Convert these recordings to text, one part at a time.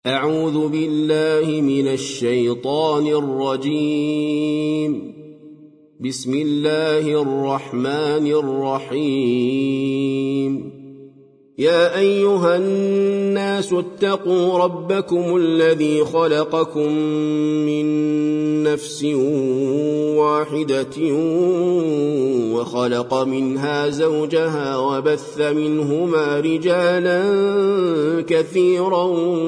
أعوذ بالله من الشيطان الرجيم. بسم الله الرحمن الرحيم. يا أيها الناس اتقوا ربكم الذي خلقكم من نفس واحدة وخلق منها زوجها وبث منهما رجالا كثيرا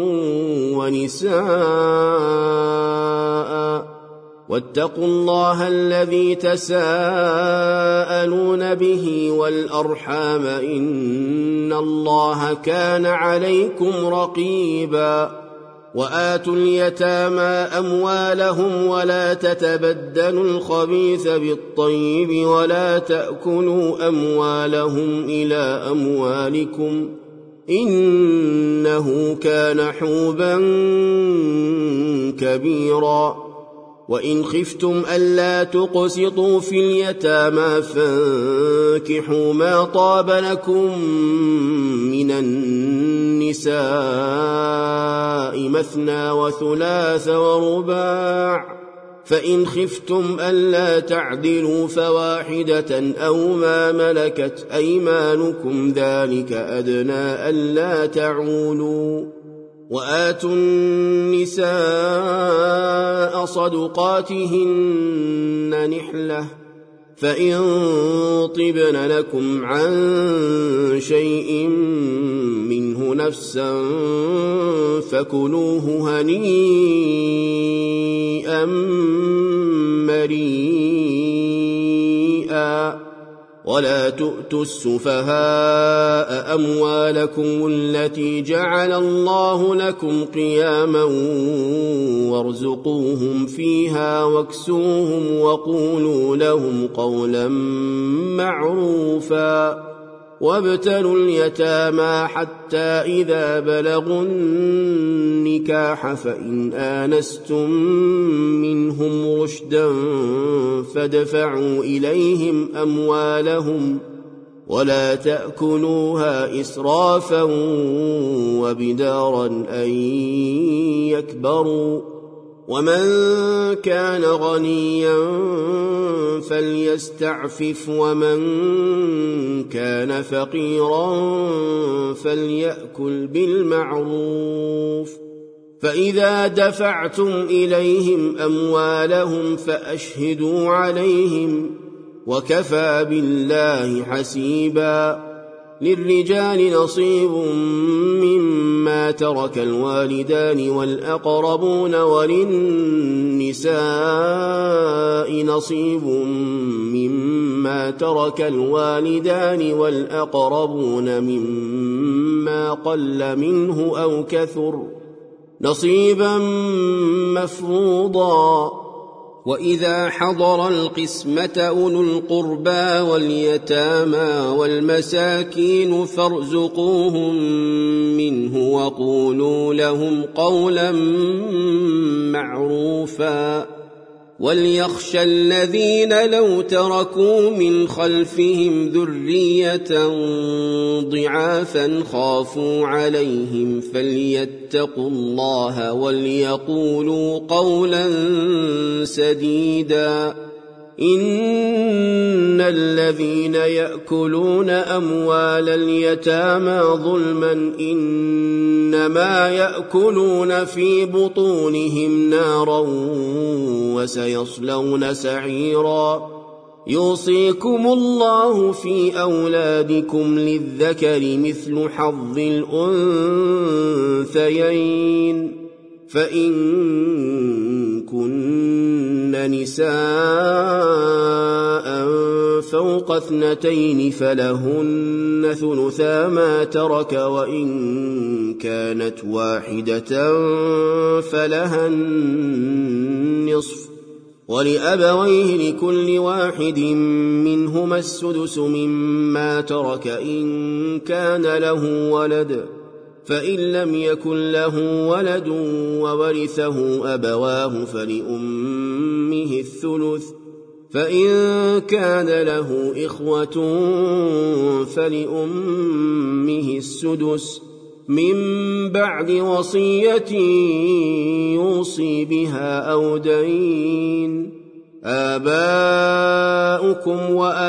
ونساء واتقوا الله الذي تساءلون به والأرحام إن الله كان عليكم رقيبا. وآتوا اليتامى أموالهم ولا تتبدلوا الخبيث بالطيب ولا تأكلوا أموالهم إلى أموالكم إنه كان حوبا كبيرا. وإن خفتم ألا تقسطوا في اليتامى فانكحوا ما طاب لكم من النساء مثنى وثلاث ورباع، فإن خفتم ألا تعدلوا فواحدة أو ما ملكت أيمانكم ذلك أدنى ألا تعولوا. وآتوا النساء صدقاتهن نحلة، فإن طبن لكم عن شيء منه نفسا فكلوه هنيئا مريئا. ولا تؤتوا السفهاء أموالكم التي جعل الله لكم قياما وارزقوهم فيها واكسوهم وقولوا لهم قولا معروفا. وابتلوا اليتامى حتى إذا بلغوا النكاح فإن آنستم منهم رشدا فادفعوا إليهم أموالهم ولا تأكلوها إسرافا وبدارا أن يكبروا. ومن كان غنيا فليستعفف ومن كان فقيرا فليأكل بالمعروف. فإذا دفعتم إليهم أموالهم فأشهدوا عليهم وكفى بالله حسيبا. للرجال نصيب مما ترك الوالدان والأقربون وللنساء نصيب مما ترك الوالدان والأقربون مما قل منه أو كثر نصيبا مفروضا. وإذا حضر القسمة أولو القربى واليتامى والمساكين فارزقوهم منه وقولوا لهم قولا معروفا. وليخشى الذين لو تركوا من خلفهم ذرية ضعافا خافوا عليهم فليتقوا الله وليقولوا قولا سديدا. إن الذين يأكلون أموال اليتامى ظلما إنما يأكلون في بطونهم نارا وسيصلون سعيرا. يوصيكم الله في أولادكم للذكر مثل حظ الأنثيين، فإن كن نساء فوق 2 فلهن ثلثا ما ترك وإن كانت واحدة فلها النصف ولأبويه لكل واحد منهما السدس مما ترك إن كان له ولد، فإن لم يكن له ولد وورثه أبواه فلأمه الثلث، فإن كان له إخوة فلأمه السدس، من بعد وصية يوصي بها أو دين. آباؤكم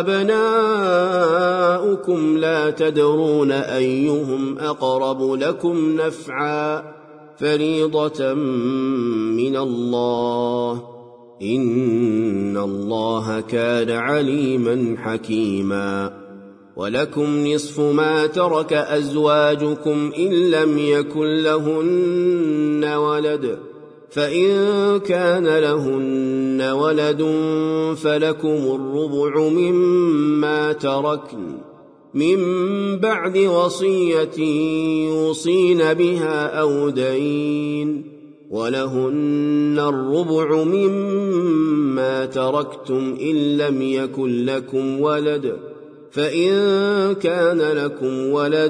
وأبناؤكم لا تدرون أيهم أقرب لكم نفعا فريضة من الله إن الله كان عليما حكيما. ولكم نصف ما ترك أزواجكم إن لم يكن لهن ولد، فإن كان لهن ولد فلكم الربع مما تركن من بعد وصية يوصين بها أو دين، ولهن الربع مما تركتم إن لم يكن لكم ولد، فإن كان لكم ولد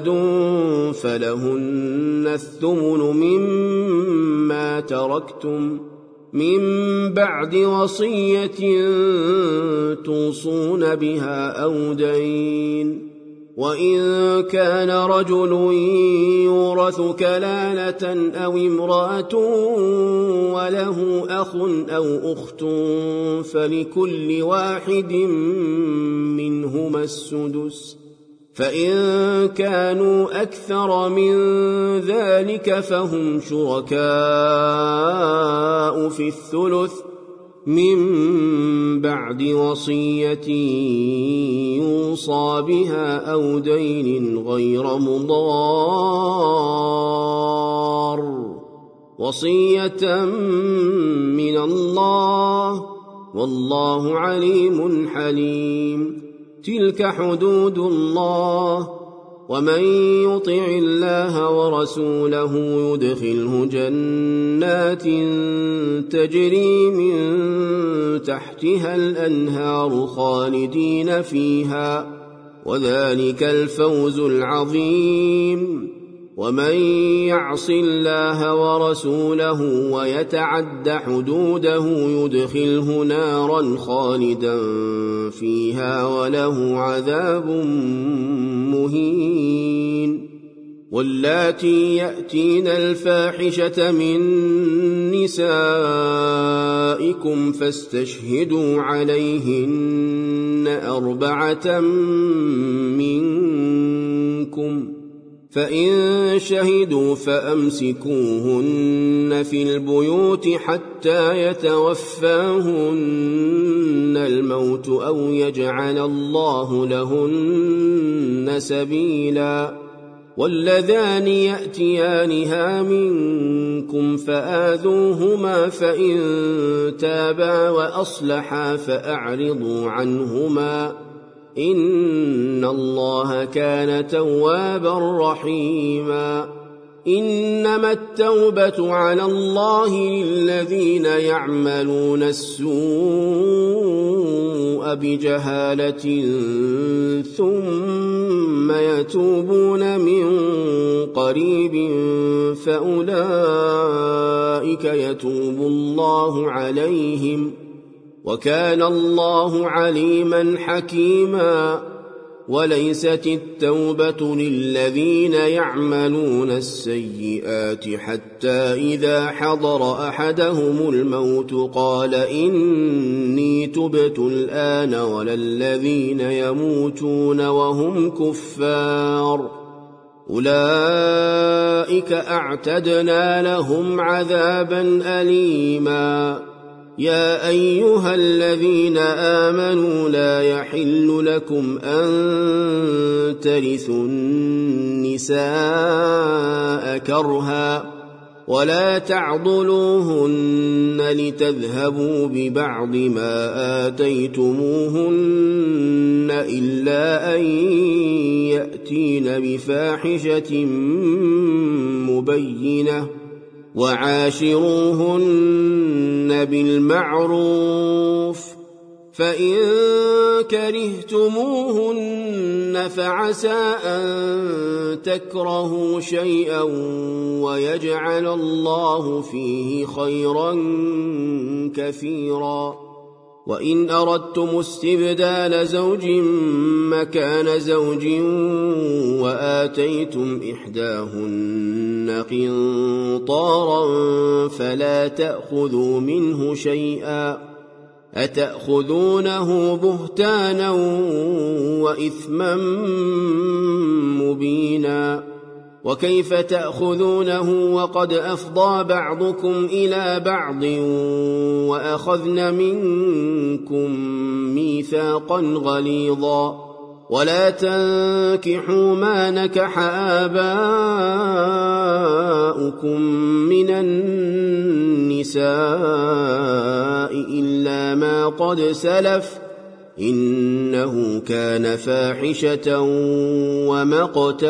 فلهن الثمن مما تركتم من بعد وصية توصون بها أو دين. وإن كان رجل يورث كلالة أو امرأة وله أخ أو أخت فلكل واحد منهما السدس، فإن كانوا أكثر من ذلك فهم شركاء في الثلث من بعد وصية يوصى بها أو دين غير مضار، وصية من الله والله عليم حليم. تلك حدود الله، ومن يطع الله ورسوله يدخله جنات تجري من تحتها الأنهار خالدين فيها، وذلك الفوز العظيم. ومن يعص الله ورسوله ويتعد حدوده يدخله نارا خالدا فيها وله عذاب مهين. واللاتي يأتين الفاحشة من نسائكم فاستشهدوا عليهن 4 منكم، فإن شهدوا فأمسكوهن في البيوت حتى يتوفاهن الموت أو يجعل الله لهن سبيلا. واللذان يأتيانها منكم فآذوهما، فإن تابا وأصلحا فأعرضوا عنهما إن الله كان توابا رحيما. إنما التوبة على الله للذين يعملون السوء بجهالة ثم يتوبون من قريب فأولئك يتوب الله عليهم، وكان الله عليما حكيما. وليست التوبة للذين يعملون السيئات حتى إذا حضر أحدهم الموت قال إني تبت الآن، ولا الذين يموتون وهم كفار أولئك أعتدنا لهم عذابا أليما. يا أيها الذين آمنوا لا يحل لكم أن ترثوا النساء كرها ولا تعضلوهن لتذهبوا ببعض ما آتيتموهن إلا أن يأتين بفاحشة مبينة، وعاشروهن بالمعروف، فإن كرهتموهن فعسى أن تكرهوا شيئا ويجعل الله فيه خيرا كثيرا. وإن أردتم استبدال زوج مكان زوج وآتيتم إحداهن قنطارا فلا تأخذوا منه شيئا أتأخذونه بهتانا وإثما مبينا وكيف تأخذونه وقد أفضى بعضكم إلى بعض وأخذن منكم ميثاقا غليظا ولا تنكحوا ما نكح آباؤكم من النساء إلا ما قد سلف إنه كان فاحشة ومقتا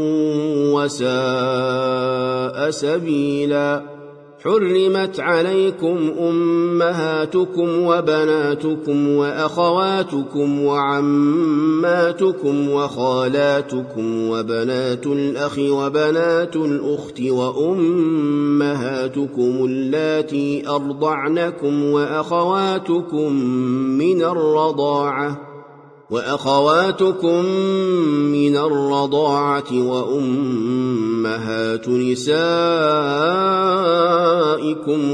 وساء سبيلا حرمت عليكم أمهاتكم وبناتكم وأخواتكم وعماتكم وخالاتكم وبنات الأخ وبنات الأخت وأمهاتكم اللاتي أرضعنكم وأخواتكم من الرضاعة وأمهات نسائكم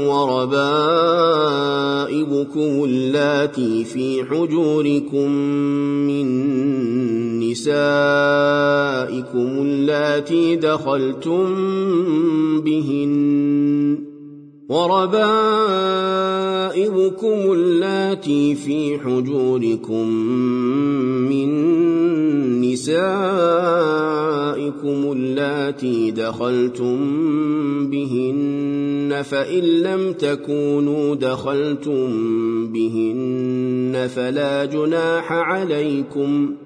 وربائبكم اللاتي في حجوركم من نسائكم اللاتي دخلتم بهن وربائبكم اللاتي في حجوركم من نسائكم اللاتي دخلتم بهن فإن لم تكونوا دخلتم بهن فلا جناح عليكم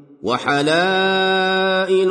وحلائل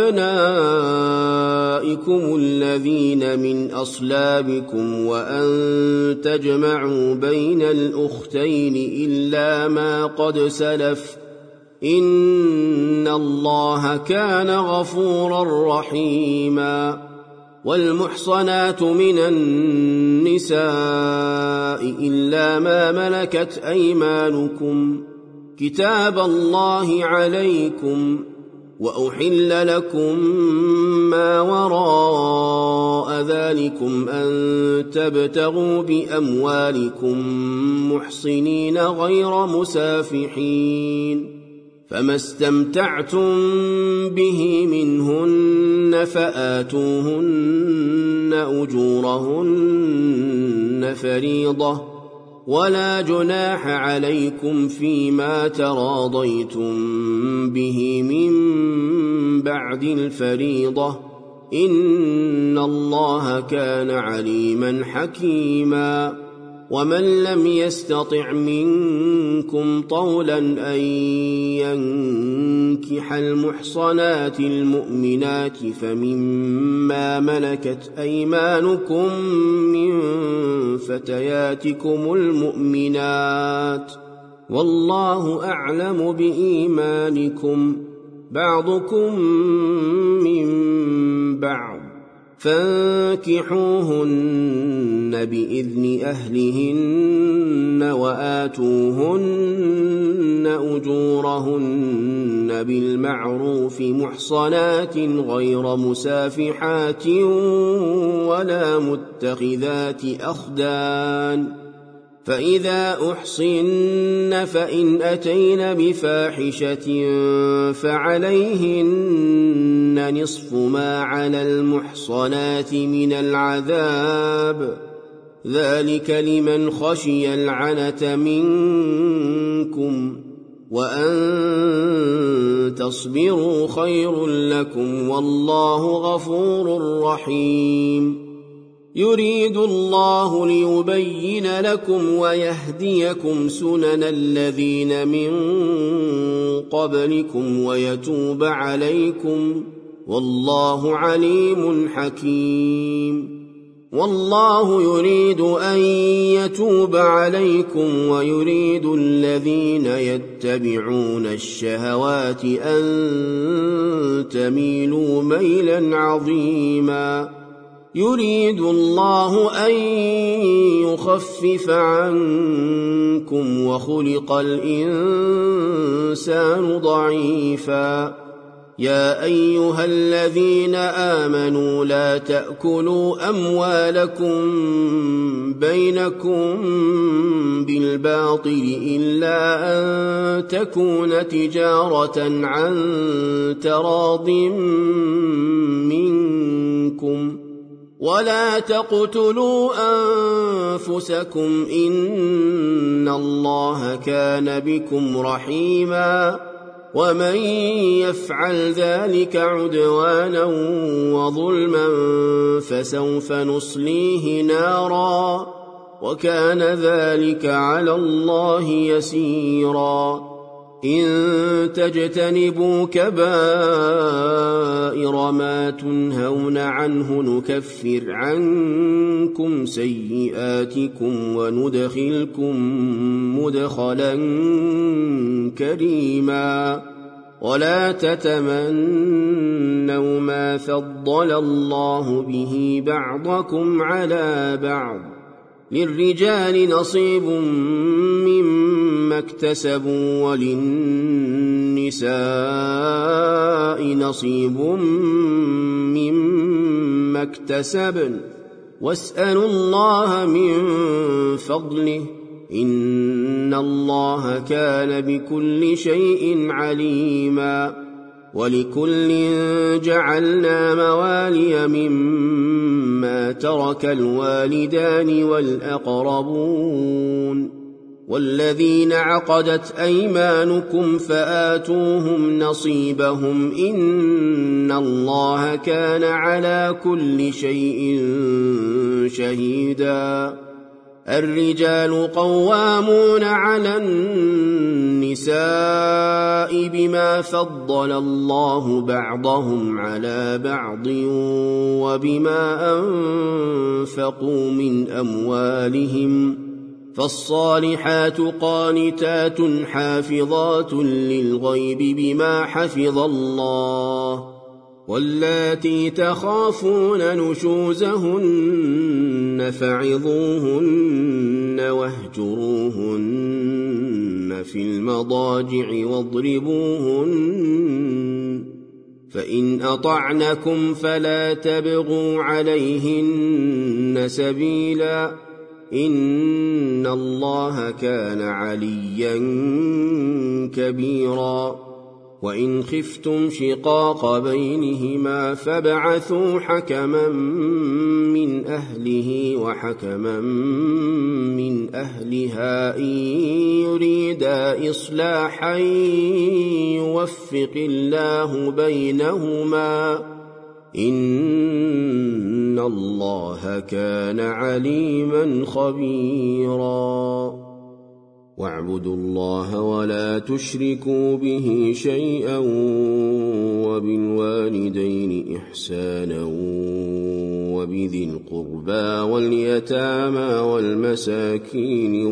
أبنائكم الذين من أصلابكم وأن تجمعوا بين الأختين إلا ما قد سلف إن الله كان غفورا رحيما والمحصنات من النساء إلا ما ملكت أيمانكم كتاب الله عليكم وأحل لكم ما وراء ذلكم أن تبتغوا بأموالكم محصنين غير مسافحين فما استمتعتم به منهن فآتوهن أجورهن فريضة ولا جناح عليكم فيما تراضيتم به من بعد الفريضة إن الله كان عليما حكيما ومن لم يستطع منكم طولا أن ينكح المحصنات المؤمنات فمما ملكت أيمانكم من فتياتكم المؤمنات والله أعلم بإيمانكم بعضكم من بعض فانكحوهن بإذن أهلهن وآتوهن أجورهن بالمعروف محصنات غير مسافحات ولا متخذات أخدان فإذا أحصن فإن أتين بفاحشة فعليهن نصف ما على المحصنات من العذاب ذلك لمن خشي العنة منكم وأن تصبروا خير لكم والله غفور رحيم يريد الله ليبين لكم ويهديكم سنن الذين من قبلكم ويتوب عليكم والله عليم حكيم والله يريد أن يتوب عليكم ويريد الذين يتبعون الشهوات أن تميلوا ميلا عظيما يريد الله أن يخفف عنكم وخلق الإنسان ضعيفا يا أيها الذين آمنوا لا تأكلوا أموالكم بينكم بالباطل إلا أن تكون تجارة عن تراض منكم ولا تقتلوا أنفسكم إن الله كان بكم رحيما ومن يفعل ذلك عدوانا وظلما فسوف نصليه نارا وكان ذلك على الله يسيرا إن تجتنبوا كبائر ما تنهون عنه نكفر عنكم سيئاتكم وندخلكم مدخلا كريما ولا تتمنوا ما فضل الله به بعضكم على بعض للرجال نصيب مما اكتسبوا وللنساء نصيب مما اكتسبن واسألوا الله من فضله إن الله كان بكل شيء عليما ولكل جعلنا موالي مما ترك الوالدان والأقربون والذين عقدت أيمانكم فآتوهم نصيبهم إن الله كان على كل شيء شهيدا الرجال قوامون على النساء بما فضل الله بعضهم على بعض وبما أنفقوا من أموالهم فالصالحات قانتات حافظات للغيب بما حفظ الله واللاتي تخافون نشوزهن فعظوهن واهجروهن في المضاجع واضربوهن فإن أطعنكم فلا تبغوا عليهن سبيلا إن الله كان عليا كبيرا وإن خفتم شقاق بينهما فابعثوا حكما من أهله وحكما من أهلها إن يريدا إصلاحا يوفق الله بينهما إن الله كان عليما خبيرا واعبدوا الله ولا تشركوا به شيئا وبالوالدين إحسانا وبذي القربى واليتامى والمساكين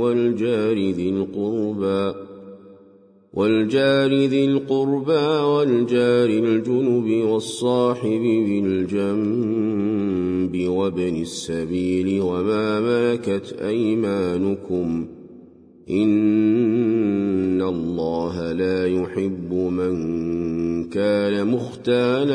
والجار ذي القربى والجار الجنب والصاحب بالجنب وابن السبيل وما ملكت أيمانكم إن الله لا يحب من كان مختالا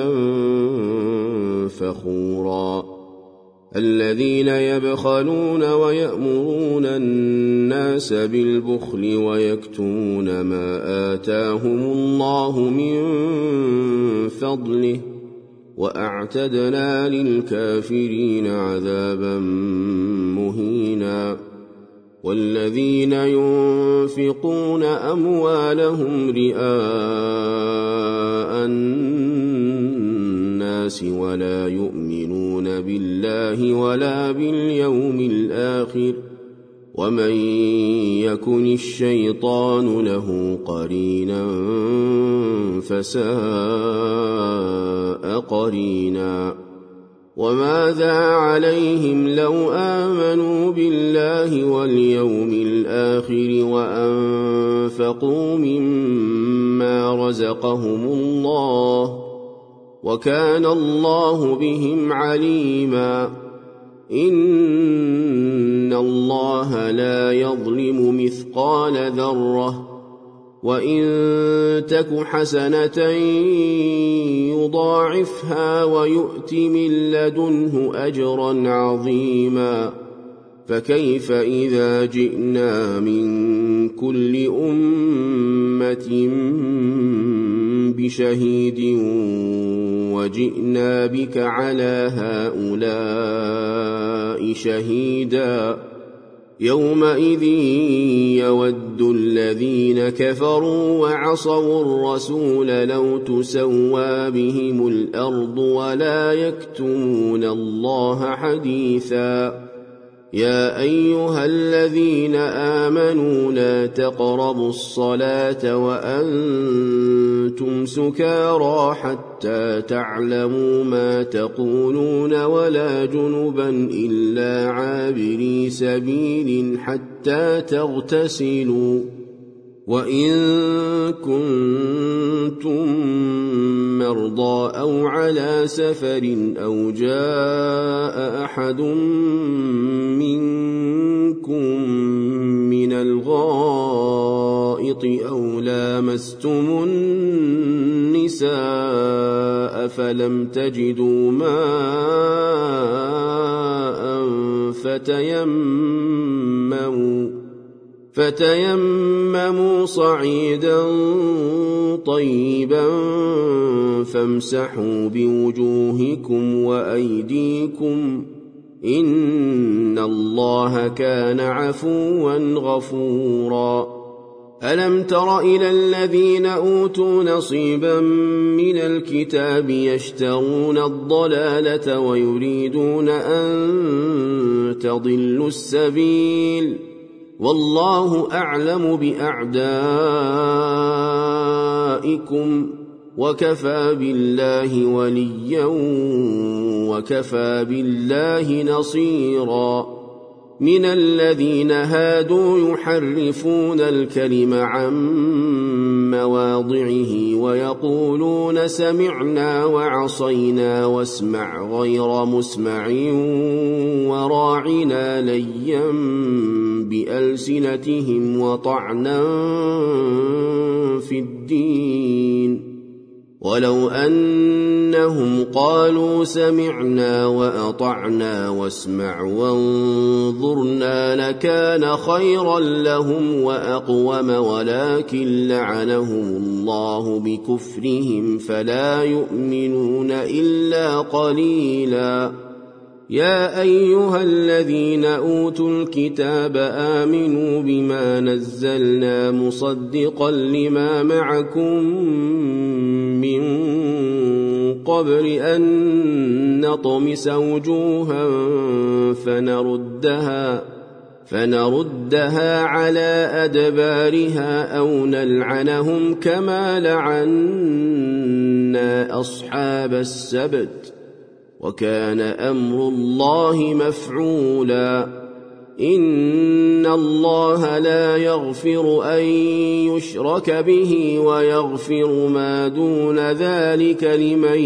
فخورا الذين يبخلون ويأمرون الناس بالبخل ويكتمون ما آتاهم الله من فضله وأعتدنا للكافرين عذابا مهينا والذين ينفقون أموالهم رئاء الناس ولا يؤمنون بالله ولا باليوم الآخر ومن يكن الشيطان له قرينا فساء قرينا وماذا عليهم لو آمنوا بالله واليوم الآخر وأنفقوا مما رزقهم الله وكان الله بهم عليما إن الله لا يظلم مثقال ذرة وإن تك حسنة يضاعفها ويؤت من لدنه أجرا عظيما فكيف إذا جئنا من كل أمة بشهيد وجئنا بك على هؤلاء شهيدا يومئذ يود الذين كفروا وعصوا الرسول لو تسوى بهم الأرض ولا يكتمون الله حديثا يا أيها الذين آمنوا لا تقربوا الصلاة وأنتم سكارى حتى تعلموا ما تقولون ولا جنبا إلا عابري سبيل حتى تغتسلوا وإن كنتم مرضى أو على سفر أو جاء أحد منكم من الغائط أو لامستم النساء فلم تجدوا ماء فتيمموا صعيدا طيبا فامسحوا بوجوهكم وأيديكم إن الله كان عفوا غفورا ألم تر إلى الذين أوتوا نصيبا من الكتاب يشترون الضلالة ويريدون أن تضلوا السبيل والله أعلم بأعدائكم وكفى بالله وليا وكفى بالله نصيرا من الذين هادوا يحرفون الكلم عن مواضعه ويقولون سمعنا وعصينا واسمع غير مسمع وراعنا ليا بألسنتهم وطعنا في الدين ولو أنهم قالوا سمعنا وأطعنا واسمع وانظرنا لكان خيرا لهم وأقوم ولكن لعنهم الله بكفرهم فلا يؤمنون إلا قليلا يا أيها الذين أوتوا الكتاب آمنوا بما نزلنا مصدقا لما معكم من قبل أن نطمس وجوها فنردها على أدبارها أو نلعنهم كما لعنا أصحاب السبت وكان أمر الله مفعولا إن الله لا يغفر أن يشرك به ويغفر ما دون ذلك لمن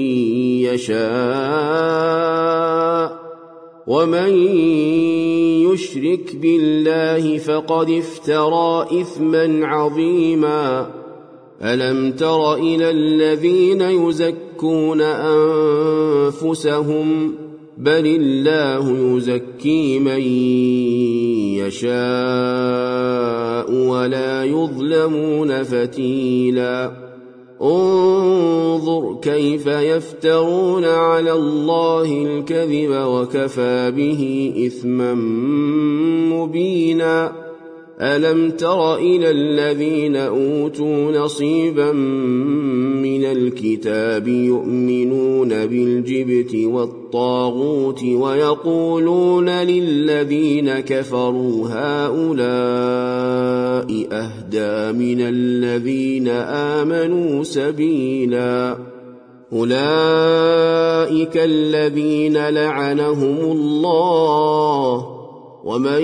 يشاء ومن يشرك بالله فقد افترى إثما عظيما ألم تر إلى الذين يزكون أنفسهم بل الله يزكي من يشاء ولا يظلمون فتيلا انظر كيف يفترون على الله الكذب وكفى به إثما مبينا ألم تر إلى الذين أوتوا نصيبا من الكتاب يؤمنون بالجبت والطاغوت ويقولون للذين كفروا هؤلاء أهدى من الذين آمنوا سبيلا أولئك الذين لعنهم الله ومن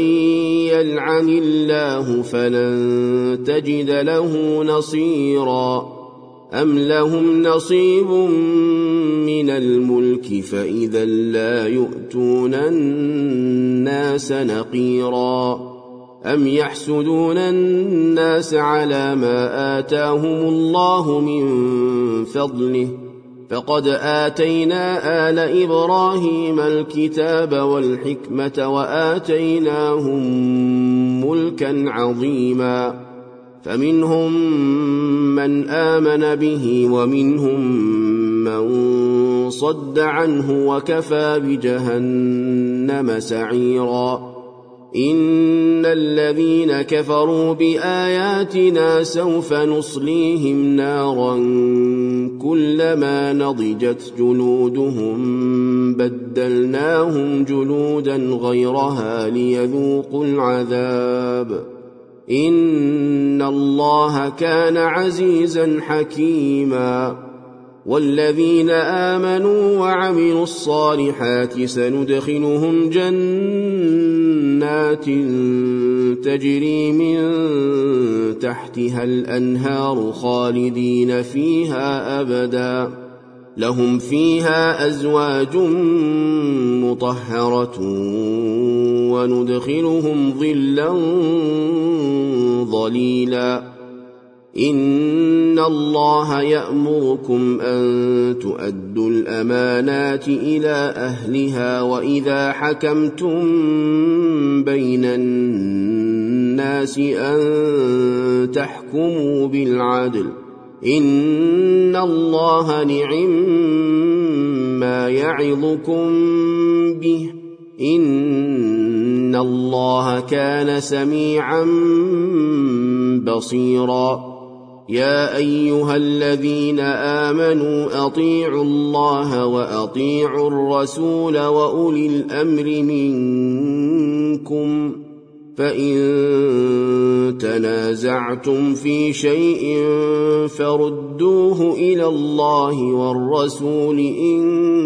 يلعن الله فلن تجد له نصيرا أم لهم نصيب من الملك فإذا لا يؤتون الناس نقيرا أم يحسدون الناس على ما آتاهم الله من فضله فقد آتينا آل إبراهيم الكتاب والحكمة وآتيناهم ملكا عظيما فمنهم من آمن به ومنهم من صد عنه وكفى بجهنم سعيرا إن الذين كفروا بآياتنا سوف نصليهم نارا كلما نضجت جلودهم بدلناهم جلودا غيرها ليذوقوا العذاب إن الله كان عزيزا حكيما والذين آمنوا وعملوا الصالحات سندخلهم جنات تجري من تحتها الأنهار خالدين فيها أبدا لهم فيها أزواج مطهرة وندخلهم ظلا ظليلا إن الله يأمركم أن تؤدوا الأمانات إلى أهلها وإذا حكمتم بين الناس أن تحكموا بالعدل إن الله نعم ما يعظكم به إن الله كان سميعا بصيرا يا أيها الذين آمنوا أطيعوا الله وأطيعوا الرسول وأولي الأمر منكم فإن تنازعتم في شيء فردوه إلى الله والرسول إن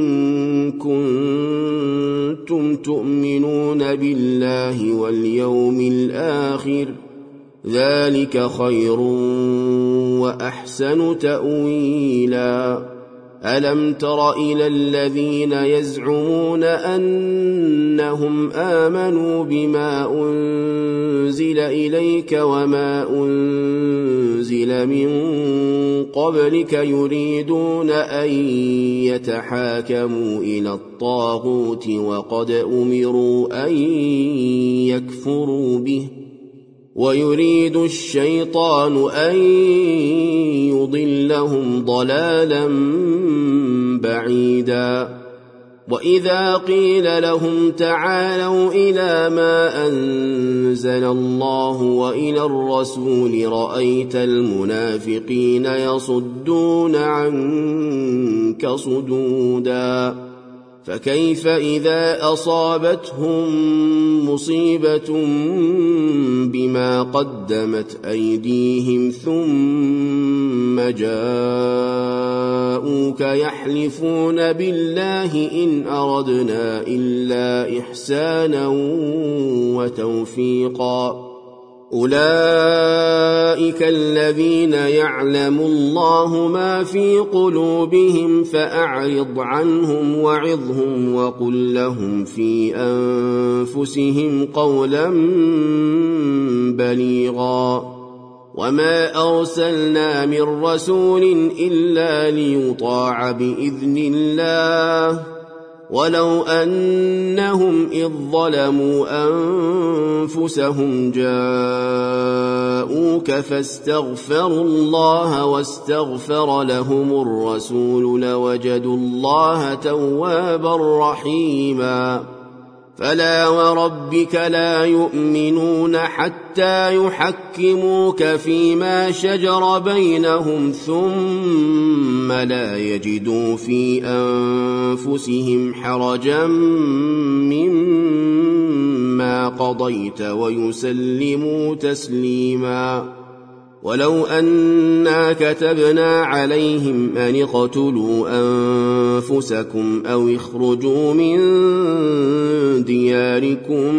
كنتم تؤمنون بالله واليوم الآخر ذلك خير وأحسن تأويلا ألم تر إلى الذين يزعمون أنهم آمنوا بما أنزل إليك وما أنزل من قبلك يريدون أن يتحاكموا إلى الطاغوت وقد أمروا أن يكفروا به ويريد الشيطان أن يضلهم ضلالا بعيدا وإذا قيل لهم تعالوا إلى ما أنزل الله وإلى الرسول رأيت المنافقين يصدون عنك صدودا فكيف إذا أصابتهم مصيبة بما قدمت أيديهم ثم جاءوك يحلفون بالله إن أردنا إلا إحسانا وتوفيقا أولئك الذين يعلم الله ما في قلوبهم فأعرض عنهم وعظهم وقل لهم في أنفسهم قولا بليغا وما أرسلنا من رسول إلا ليطاع بإذن الله ولو أنهم إذ ظلموا أنفسهم جاءوك فاستغفروا الله واستغفر لهم الرسول لوجدوا الله توابا رحيما فلا وربك لا يؤمنون حتى يحكموك فيما شجر بينهم ثم لا يجدوا في أنفسهم حرجا مما قضيت ويسلموا تسليما ولو أنا كتبنا عليهم أن اقتلوا أنفسكم أو اخرجوا من دياركم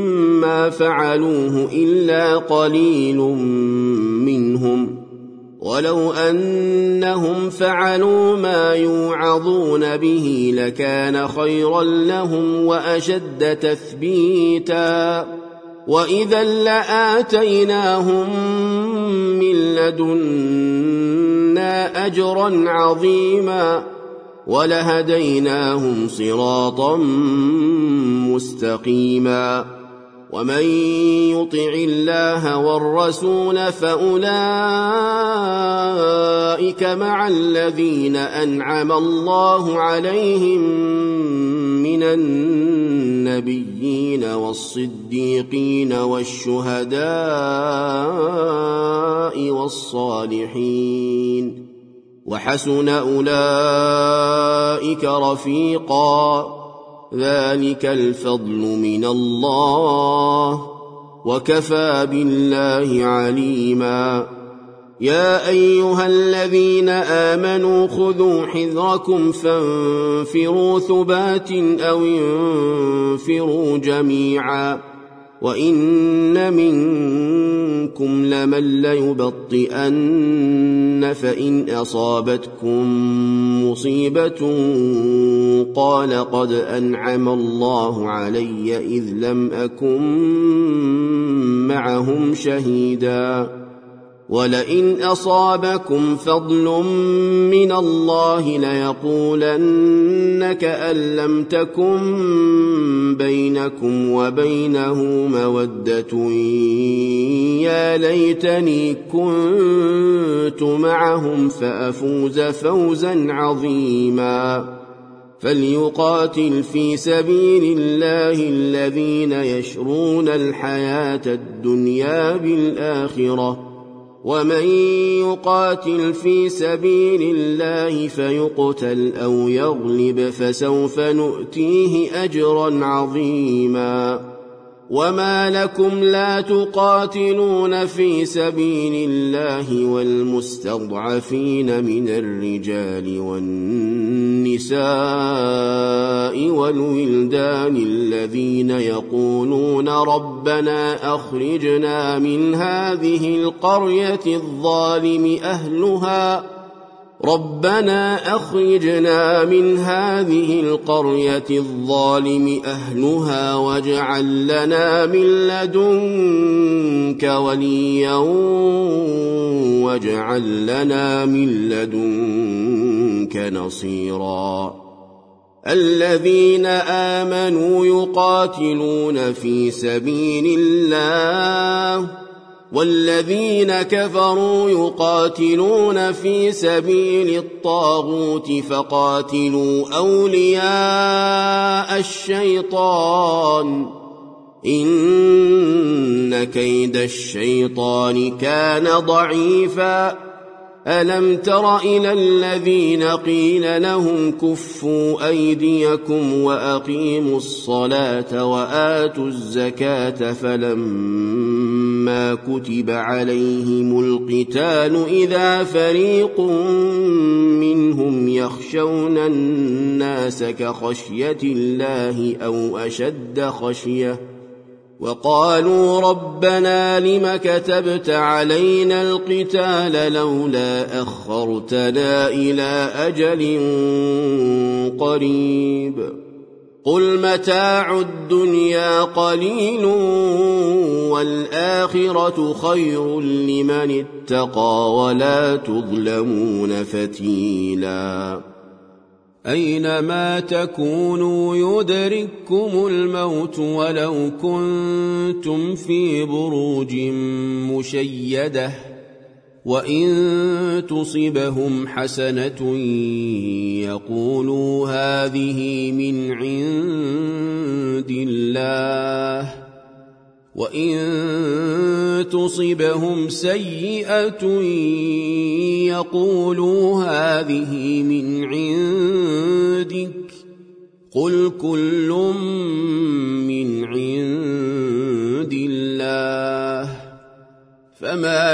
ما فعلوه إلا قليل منهم ولو أنهم فعلوا ما يوعظون به لكان خيرا لهم وأشد تثبيتا وإذا لآتيناهم من لدنا أجرا عظيما ولهديناهم صراطا مستقيما ومن يطع الله والرسول فأولئك مع الذين أنعم الله عليهم من النبيين والصديقين والشهداء والصالحين وحسن أولئك رفيقا ذلك الفضل من الله وكفى بالله عليما يا أيها الذين آمنوا خذوا حذركم فانفروا ثبات أو انفروا جميعا وإن منكم لمن ليبطئن فإن أصابتكم مصيبة قال قد أنعم الله علي إذ لم أكن معهم شهيدا ولئن أصابكم فضل من الله ليقولن كأن لم تكن بينكم وبينه مودة يا ليتني كنت معهم فأفوز فوزا عظيما فليقاتل في سبيل الله الذين يشرون الحياة الدنيا بالآخرة ومن يقاتل في سبيل الله فيقتل أو يغلب فسوف نؤتيه أجرا عظيما وما لكم لا تقاتلون في سبيل الله والمستضعفين من الرجال والنساء والولدان الذين يقولون ربنا أخرجنا من هذه القرية الظالم أهلها واجعل لنا من لدنك وليا واجعل لنا من لدنك نصيرا الذين آمنوا يقاتلون في سبيل الله والذين كفروا يقاتلون في سبيل الطاغوت فقاتلوا أولياء الشيطان إن كيد الشيطان كان ضعيفا ألم تر إلى الذين قيل لهم كفوا أيديكم وأقيموا الصلاة وآتوا الزكاة فلما كتب عليهم القتال إذا فريق منهم يخشون الناس كخشية الله أو أشد خشية وقالوا ربنا لم كتبت علينا القتال لولا أخرتنا إلى أجل قريب قل متاع الدنيا قليل والآخرة خير لمن اتقى ولا تظلمون فتيلا أينما تكونوا يدرككم الموت ولو كنتم في بروج مشيدة وإن تصبهم حسنة يقولوا هذه من عند الله وإن تصبهم سيئة يقولوا هذه من عندك قل كل من عند الله فما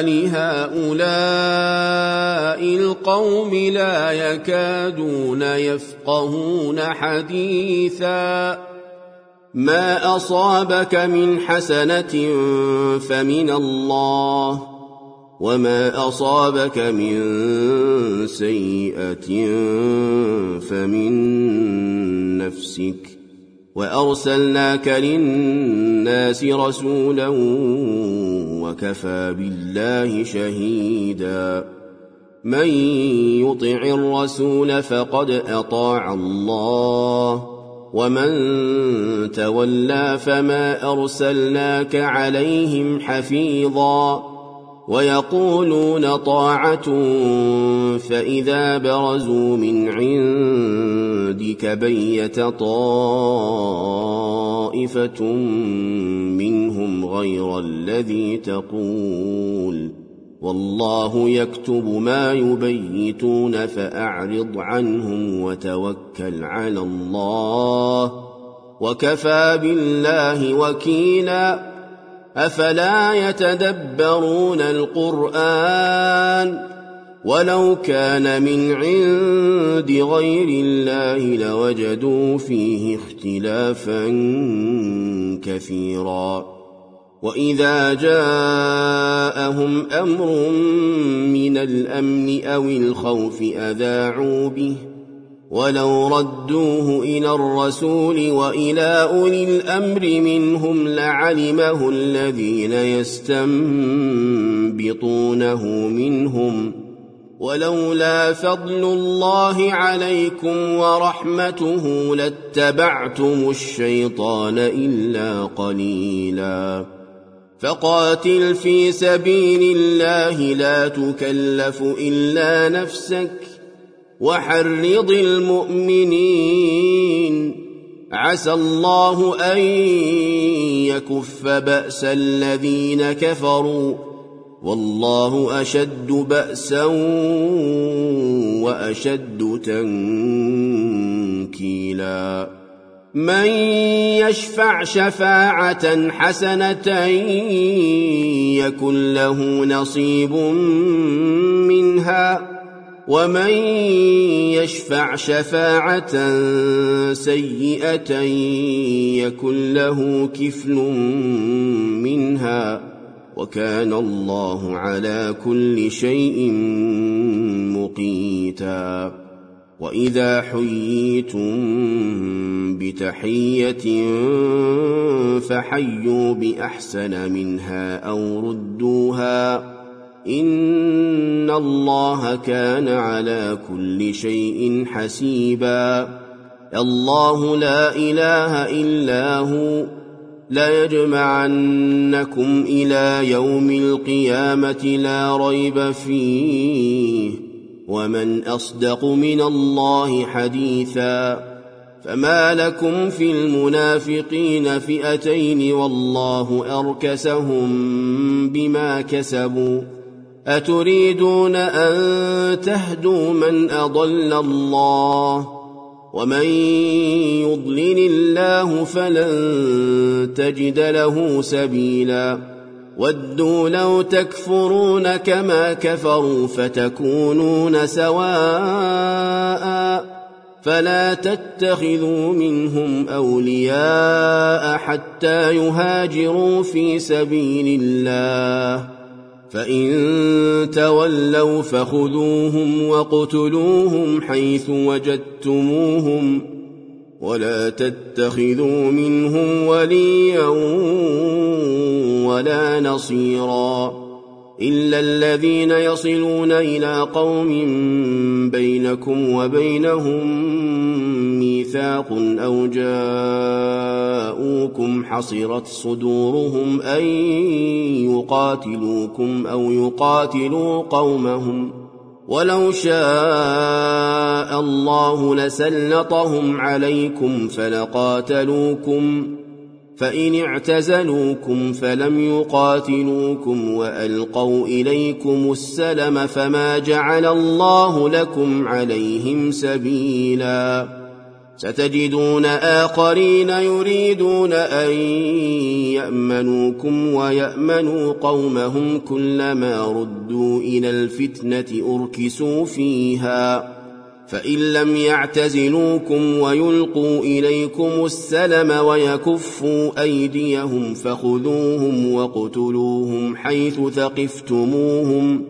لهؤلاء القوم لا يكادون يفقهون حديثا ما أصابك من حسنة فمن الله وما أصابك من سيئة فمن نفسك وأرسلناك للناس رسولا وكفى بالله شهيدا من يطع الرسول فقد أطاع الله ومن تولى فما أرسلناك عليهم حفيظا ويقولون طاعة فإذا برزوا من عندك بيت طائفة منهم غير الذي تقول والله يكتب ما يبيتون فأعرض عنهم وتوكل على الله وكفى بالله وكيلا أفلا يتدبرون القرآن ولو كان من عند غير الله لوجدوا فيه اختلافا كثيرا وإذا جاءهم أمر من الأمن أو الخوف أذاعوا به ولو ردوه إلى الرسول وإلى أولي الأمر منهم لعلمه الذين يستنبطونه منهم ولولا فضل الله عليكم ورحمته لاتبعتم الشيطان إلا قليلا فقاتل في سبيل الله لا تكلف إلا نفسك وحرض المؤمنين عسى الله أن يكف بأس الذين كفروا والله أشد بأسا وأشد تنكيلا من يشفع شفاعة حسنة يكن له نصيب منها ومن يشفع شفاعة سيئة يكن له كفل منها وكان الله على كل شيء مقيتا وإذا حييتم بتحية فحيوا بأحسن منها أو ردوها إن الله كان على كل شيء حسيبا الله لا إله إلا هو ليجمعنكم إلى يوم القيامة لا ريب فيه ومن أصدق من الله حديثا فما لكم في المنافقين فئتين والله أركسهم بما كسبوا أتريدون أن تهدوا من أضل الله ومن يضلل الله فلن تجد له سبيلا ودوا لو تكفرون كما كفروا فتكونون سواء فلا تتخذوا منهم أولياء حتى يهاجروا في سبيل الله فإن تولوا فخذوهم واقتلوهم حيث وجدتموهم ولا تتخذوا منهم وليا ولا نصيرا إلا الذين يصلون إلى قوم بينكم وبينهم ميثاق أو جاءوكم حصرت صدورهم أن يقاتلوكم أو يقاتلوا قومهم ولو شاء الله لسلطهم عليكم فلقاتلوكم فإن اعتزلوكم فلم يقاتلوكم وألقوا إليكم السلم فما جعل الله لكم عليهم سبيلا ستجدون آخرين يريدون أن يأمنوكم ويأمنوا قومهم كلما ردوا إلى الفتنة أركسوا فيها فإن لم يعتزلوكم ويلقوا إليكم السلم ويكفوا أيديهم فخذوهم واقتلوهم حيث ثقفتموهم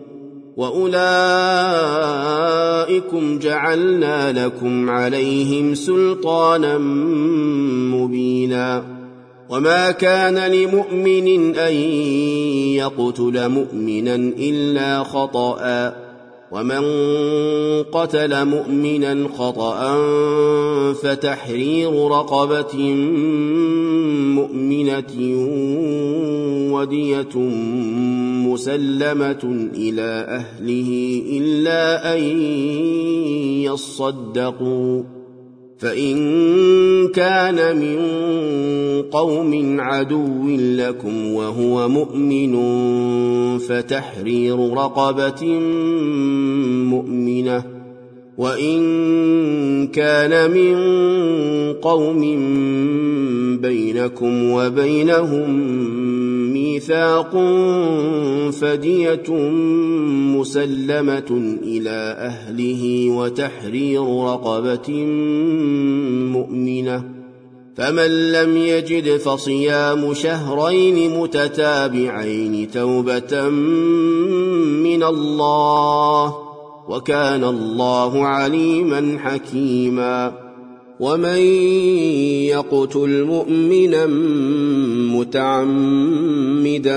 وأولئكم جعلنا لكم عليهم سلطانا مبينا وما كان لمؤمن أن يقتل مؤمنا إلا خطأ ومن قتل مؤمنا خطأ فتحرير رقبة مؤمنة ودية مسلمة إلى أهله إلا أن يصدقوا فإن كان من قوم عدو لكم وهو مؤمن فتحرير رقبة مؤمنة وإن كان من قوم بينكم وبينهم ميثاق فدية مسلمة إلى أهله وتحرير رقبة مؤمنة فمن لم يجد فصيام شهرين متتابعين توبة من الله وكان الله عليما حكيما ومن يقتل مؤمنا متعمدا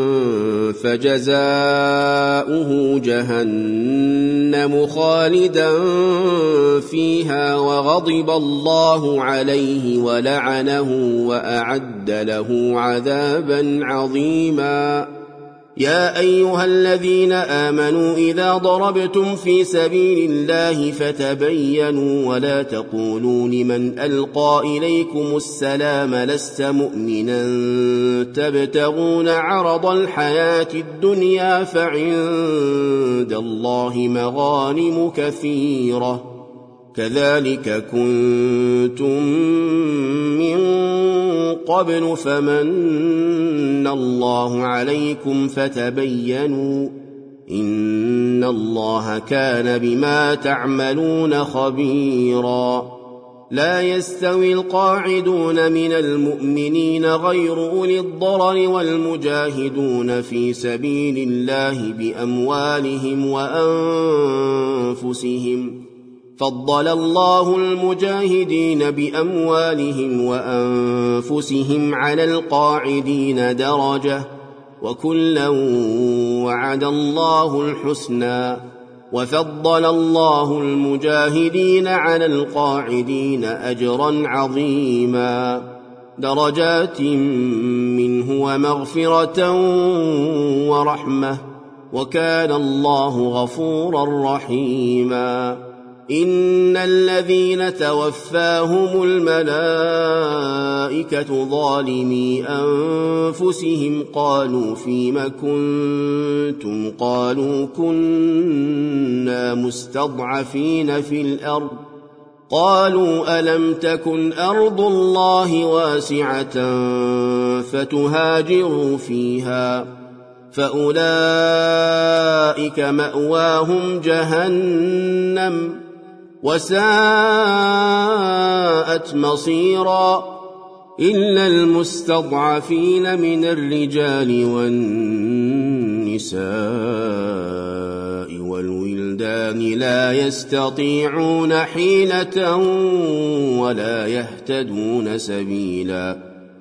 فجزاؤه جهنم خالدا فيها وغضب الله عليه ولعنه وأعد له عذابا عظيما يا أيها الذين آمنوا إذا ضربتم في سبيل الله فتبينوا ولا تقولوا لمن ألقى إليكم السلام لست مؤمنا تبتغون عرض الحياة الدنيا فعند الله مغانم كثيرة كذلك كنتم من قبل فمن الله عليكم فتبينوا إن الله كان بما تعملون خبيرا لا يستوي القاعدون من المؤمنين غير أولي الضرر والمجاهدون في سبيل الله بأموالهم وأنفسهم فضل الله المجاهدين بأموالهم وأنفسهم على القاعدين درجة وكلا وعد الله الحسنى وفضل الله المجاهدين على القاعدين أجرا عظيما درجات منه ومغفرة ورحمة وكان الله غفورا رحيما إن الذين توفاهم الملائكة ظالمي أنفسهم قالوا فيم كنتم قالوا كنا مستضعفين في الأرض قالوا ألم تكن أرض الله واسعة فتهاجروا فيها فأولئك مأواهم جهنم وساءت مصيرا إلا المستضعفين من الرجال والنساء والولدان لا يستطيعون حيلة ولا يهتدون سبيلا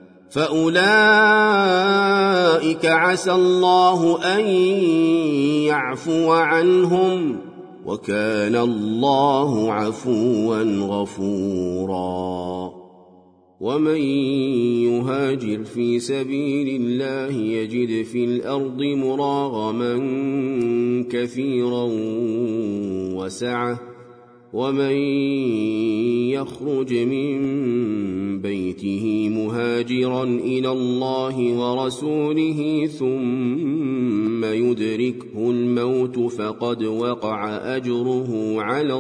فأولئك عسى الله أن يعفو عنهم وكان الله عفوا غفورا ومن يهاجر في سبيل الله يجد في الأرض مراغما كثيرا وسعة ومن يخرج من بيته مهاجرا إلى الله ورسوله ثم يدركه الموت فقد وقع أجره على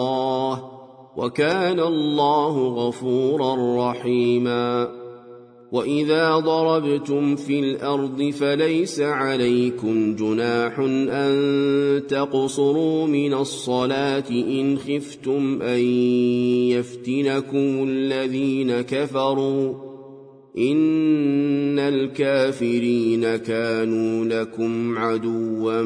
الله وكان الله غفورا رحيما وإذا ضربتم في الأرض فليس عليكم جناح أن تقصروا من الصلاة إن خفتم أن يفتنكم الذين كفروا إن الكافرين كانوا لكم عدوا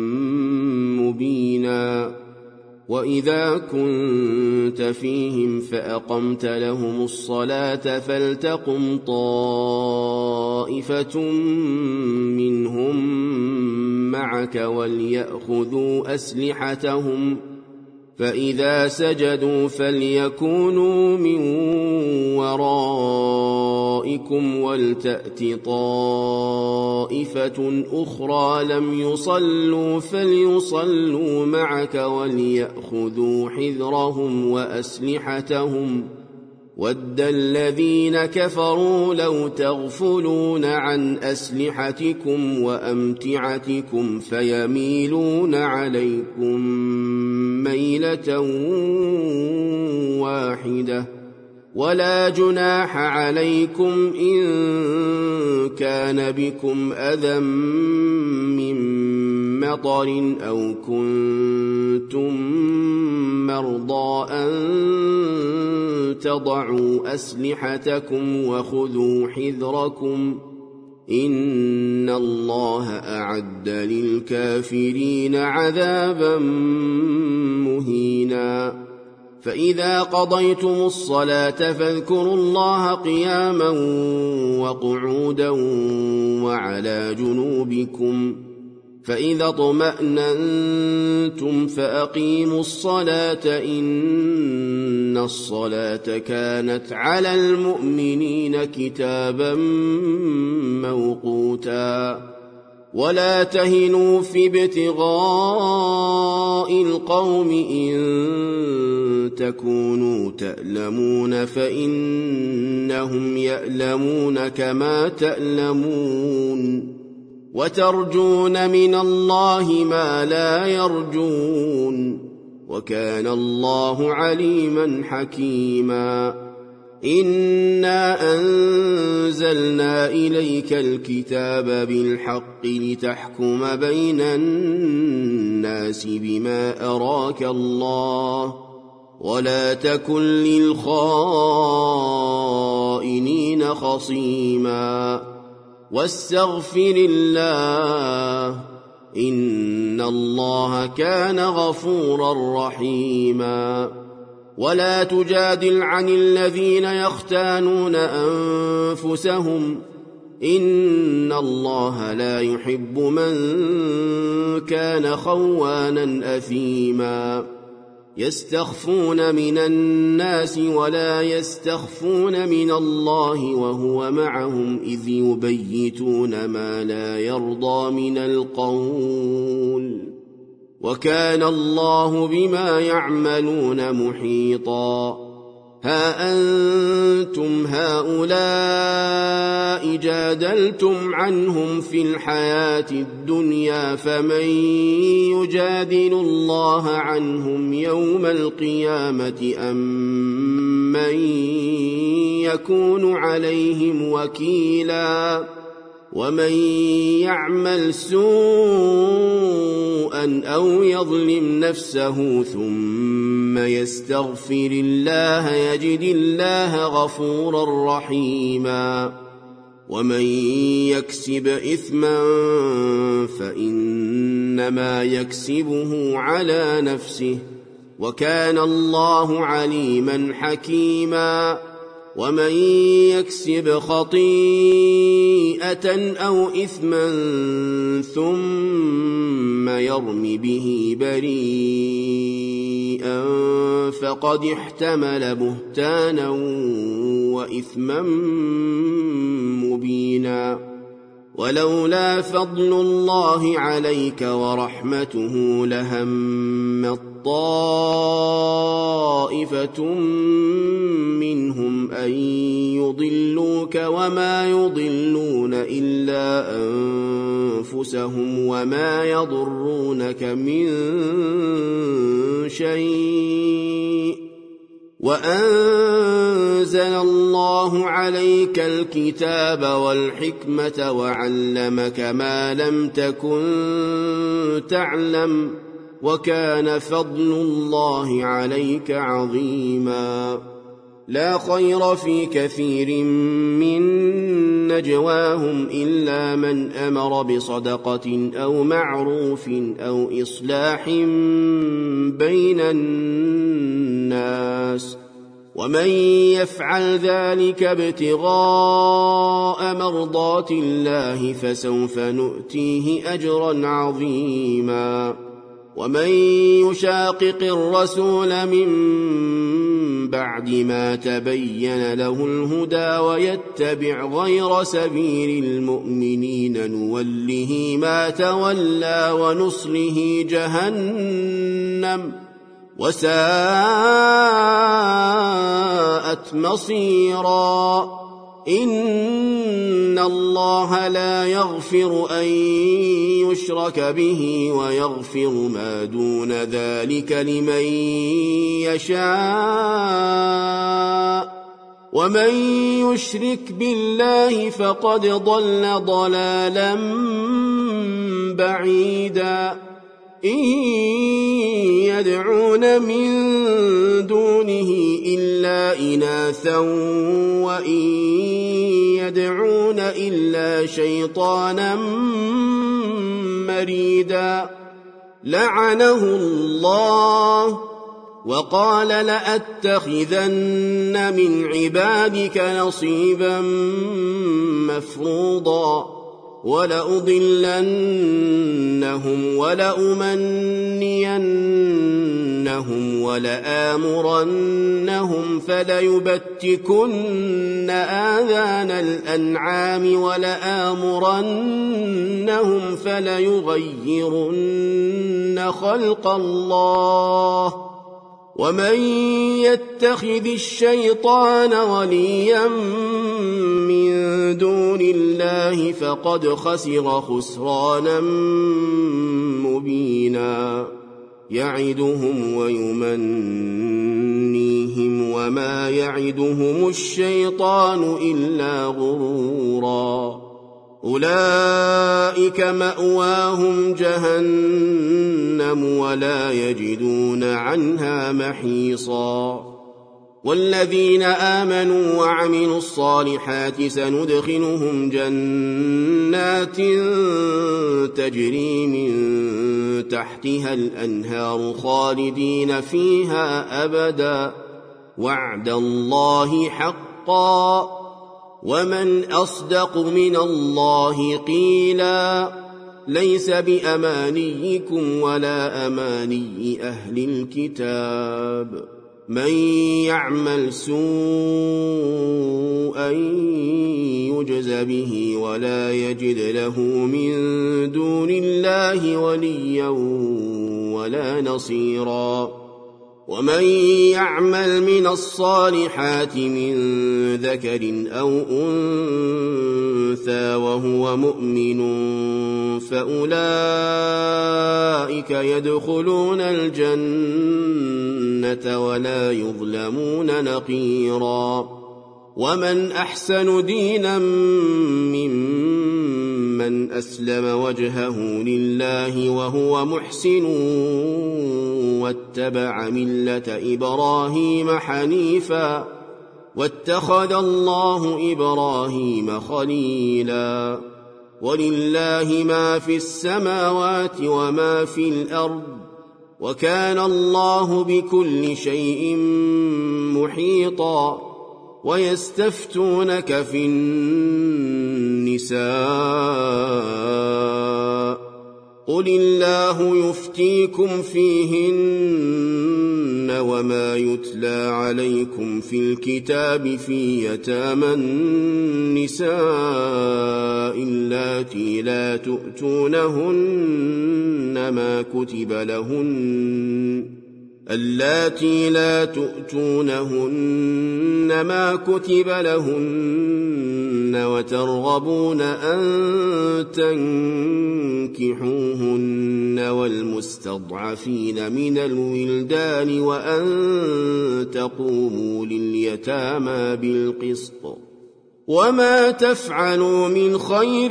مبينا وإذا كنت فيهم فأقمت لهم الصلاة فلتقم طائفة منهم معك وليأخذوا أسلحتهم فإذا سجدوا فليكونوا من ورائكم ولتأت طائفة أخرى لم يصلوا فليصلوا معك وليأخذوا حذرهم وأسلحتهم ود الذين كفروا لو تغفلون عن أسلحتكم وأمتعتكم فيميلون عليكم ميلة واحدة ولا جناح عليكم إن كان بكم أذى من مطر أو كنتم مرضى أن تضعوا أسلحتكم وخذوا حذركم إن الله أعد للكافرين عذابا مهينا فإذا قضيتم الصلاة فاذكروا الله قياما وقعودا وعلى جنوبكم فإذا اطمأننتم فأقيموا الصلاة إن الصلاة كانت على المؤمنين كتابا موقوتا ولا تهنوا في ابتغاء القوم إن تكونوا تألمون فإنهم يألمون كما تألمون وترجون من الله ما لا يرجون وكان الله عليما حكيما إنا أنزلنا إليك الكتاب بالحق لتحكم بين الناس بما أراك الله ولا تكن للخائنين خصيما واستغفر الله إن الله كان غفورا رحيما ولا تجادل عن الذين يختانون أنفسهم إن الله لا يحب من كان خوانا أثيما يستخفون من الناس ولا يستخفون من الله وهو معهم إذ يبيتون ما لا يرضى من القول وكان الله بما يعملون محيطا ها أنتم هؤلاء جادلتم عنهم في الحياة الدنيا فمن يجادل الله عنهم يوم القيامة أم من يكون عليهم وكيلا ومن يعمل سوءا أو يظلم نفسه ثم يستغفر الله يجد الله غفورا رحيما ومن يكسب إثما فإنما يكسبه على نفسه وكان الله عليما حكيما ومن يكسب خطيئة أو إثما ثم يرم به بريئا فقد احتمل بهتانا وإثما مبينا ولولا فضل الله عليك ورحمته لهمت طائفة منهم أن يضلوك وما يضلون إلا أنفسهم وما يضرونك من شيء وأنزل الله عليك الكتاب والحكمة وعلمك ما لم تكن تعلم وكان فضل الله عليك عظيما لا خير في كثير من نجواهم إلا من أمر بصدقة أو معروف أو إصلاح بين الناس ومن يفعل ذلك ابتغاء مرضات الله فسوف نؤتيه أجرا عظيما ومن يشاقق الرسول من بعد ما تبين له الهدى ويتبع غير سبيل المؤمنين نوله ما تولى ونصله جهنم وساءت مصيرا إن الله لا يغفر أن يشرك به ويغفر ما دون ذلك لمن يشاء ومن يشرك بالله فقد ضل ضلالا بعيدا إن يدعون من دونه إلا إناثا وإن يدعون إلا شيطانا مريدا لعنه الله وقال لأتخذن من عبادك نصيبا مفروضا ولأضلنهم ولأمنينهم ولآمرنهم فليبتكن آذان الأنعام ولآمرنهم فليغيرن خلق الله ومن يتخذ الشيطان وليا من دون الله فقد خسر خسرانا مبينا يعدهم ويمنيهم وما يعدهم الشيطان إلا غرورا أولئك مأواهم جهنم ولا يجدون عنها محيصا والذين آمنوا وعملوا الصالحات سندخلهم جنات تجري من تحتها الأنهار خالدين فيها أبدا وعد الله حقا ومن أصدق من الله قيلا ليس بأمانيكم ولا أماني أهل الكتاب من يعمل سوءا يجز به ولا يجد له من دون الله وليا ولا نصيرا ومن يعمل من الصالحات من ذكر أو أنثى وهو مؤمن فأولئك يدخلون الجنة ولا يظلمون نقيرا ومن أحسن دينا ممن أسلم وجهه لله وهو محسن واتبع ملة إبراهيم حنيفا واتخذ الله إبراهيم خليلا ولله ما في السماوات وما في الأرض وكان الله بكل شيء محيطا ويستفتونك في النساء قل الله يفتيكم فيهن وما يتلى عليكم في الكتاب في يتامى النساء اللاتي لا تؤتونهن ما كتب لهن اللاتي لا تؤتونهن ما كتب لهن وترغبون أن تنكحوهن والمستضعفين من الولدان وأن تقوموا لليتامى بالقسط وما تفعلوا من خير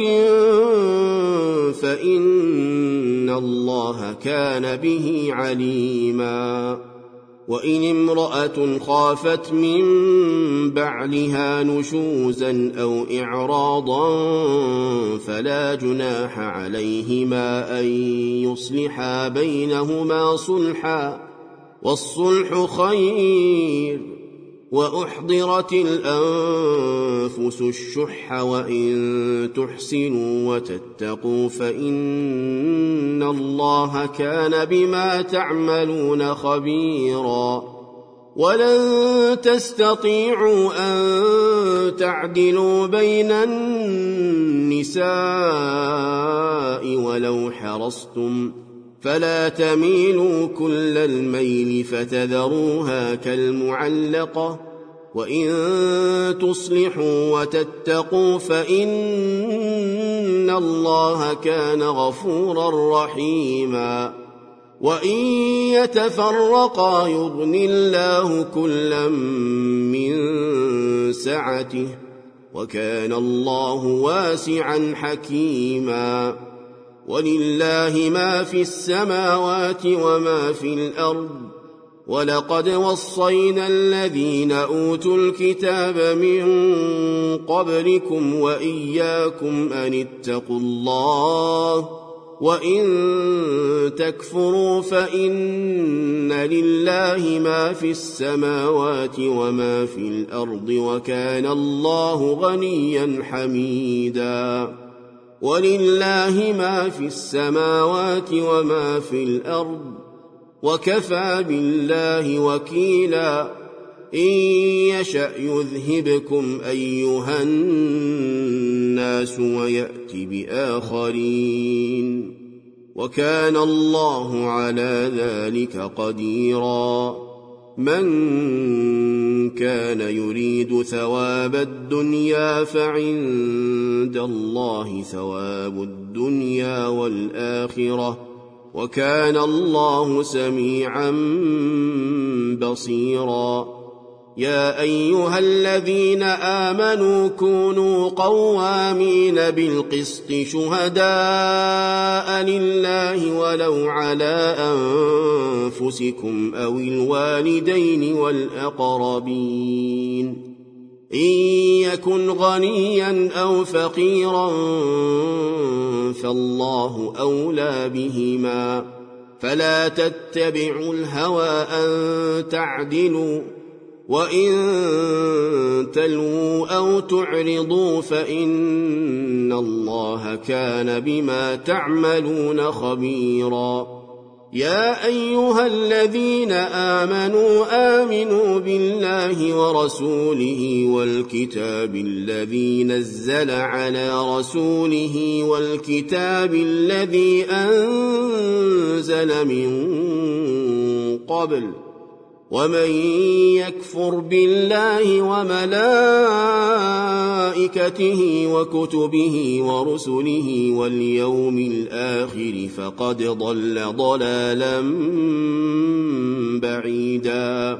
فإن الله كان به عليما وإن امرأة خافت من بعلها نشوزا أو إعراضا فلا جناح عليهما أن يصلحا بينهما صلحا والصلح خير وأحضرت الأنفس الشح وإن تحسنوا وتتقوا فإن الله كان بما تعملون خبيرا ولن تستطيعوا أن تعدلوا بين النساء ولو حرصتم فلا تميلوا كل الميل فتذروها كالمعلقة وإن تصلحوا وتتقوا فإن الله كان غفورا رحيما وإن يتفرقا يغن الله كلا من سعته وكان الله واسعا حكيما ولله ما في السماوات وما في الأرض ولقد وصينا الذين أوتوا الكتاب من قبلكم وإياكم أن اتقوا الله وإن تكفروا فإن لله ما في السماوات وما في الأرض وكان الله غنيا حميدا ولله ما في السماوات وما في الأرض وكفى بالله وكيلا إن يشأ يذهبكم أيها الناس ويأت بآخرين وكان الله على ذلك قديرا من كان يريد ثواب الدنيا فعند الله ثواب الدنيا والآخرة وكان الله سميعا بصيرا يا أيها الذين آمنوا كونوا قوامين بالقسط شهداء لله ولو على أنفسكم أو الوالدين والأقربين إن يكن غنيا أو فقيرا فالله أولى بهما فلا تتبعوا الهوى أن تعدلوا وإن تلووا أو تعرضوا فإن الله كان بما تعملون خبيرا يا أيها الذين آمنوا بالله ورسوله والكتاب الذي نزل على رسوله والكتاب الذي أنزل من قبل ومن يكفر بالله وملائكته وكتبه ورسله واليوم الآخر فقد ضل ضلالا بعيدا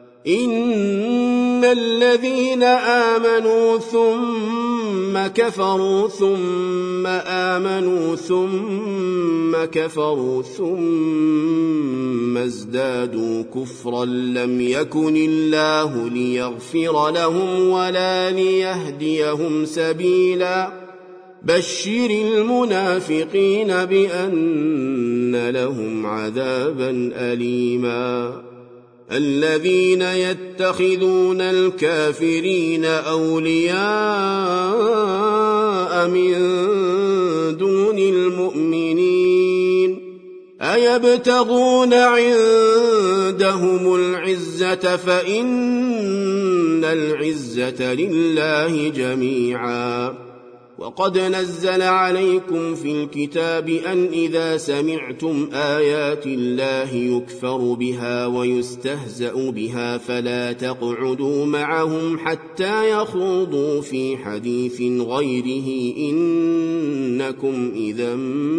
إن الذين آمنوا ثم كفروا ثم آمنوا ثم كفروا ثم ازدادوا كفرا لم يكن الله ليغفر لهم ولا ليهديهم سبيلا بشر المنافقين بأن لهم عذابا أليما الذين يتخذون الكافرين أولياء من دون المؤمنين أيبتغون عندهم العزة فإن العزة لله جميعا وقد نزل عليكم في الكتاب أن إذا سمعتم آيات الله يكفر بها ويستهزأ بها فلا تقعدوا معهم حتى يخوضوا في حديث غيره إنكم إذا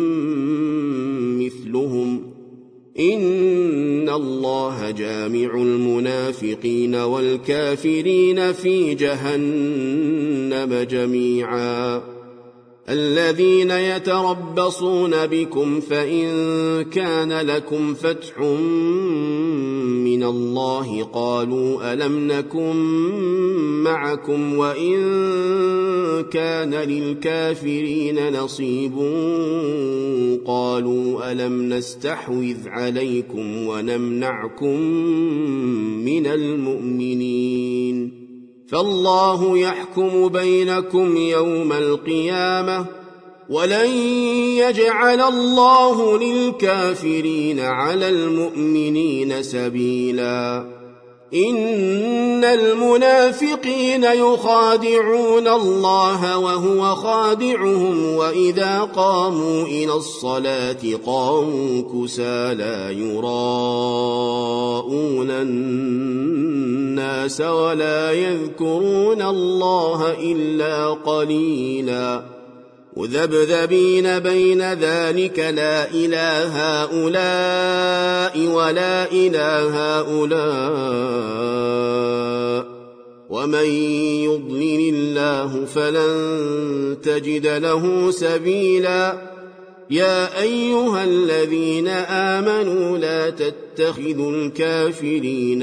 مثلهم إن الله جامع المنافقين والكافرين في جهنم جميعا الذين يتربصون بكم فإن كان لكم فتح من الله قالوا ألم نكن معكم وإن كان للكافرين نصيب قالوا ألم نستحوذ عليكم ونمنعكم من المؤمنين فالله يحكم بينكم يوم القيامة ولن يجعل الله للكافرين على المؤمنين سبيلا إن المنافقين يخادعون الله وهو خادعهم وإذا قاموا إلى الصلاة قاموا كسالى يراءون الناس ولا يذكرون الله إلا قليلا مذبذبين بين ذلك لا إله هؤلاء ولا إله هؤلاء ومن يضلل الله فلن تجد له سبيلا يا أيها الذين آمنوا لا تتخذوا الكافرين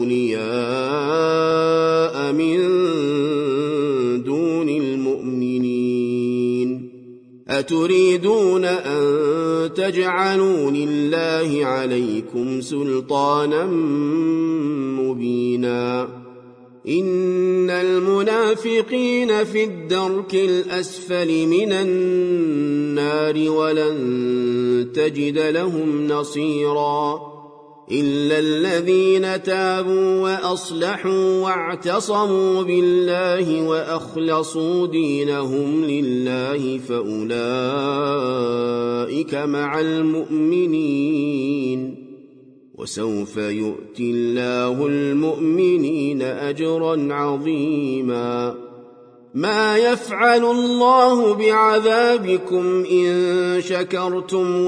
أولياء من دون المؤمنين أتريدون أن تجعلوا لله عليكم سلطانا مبينا إن المنافقين في الدرك الأسفل من النار ولن تجد لهم نصيرا إلا الذين تابوا وأصلحوا واعتصموا بالله وأخلصوا دينهم لله فأولئك مع المؤمنين وسوف يؤتي الله المؤمنين أجرا عظيما ما يفعل الله بعذابكم إن شكرتم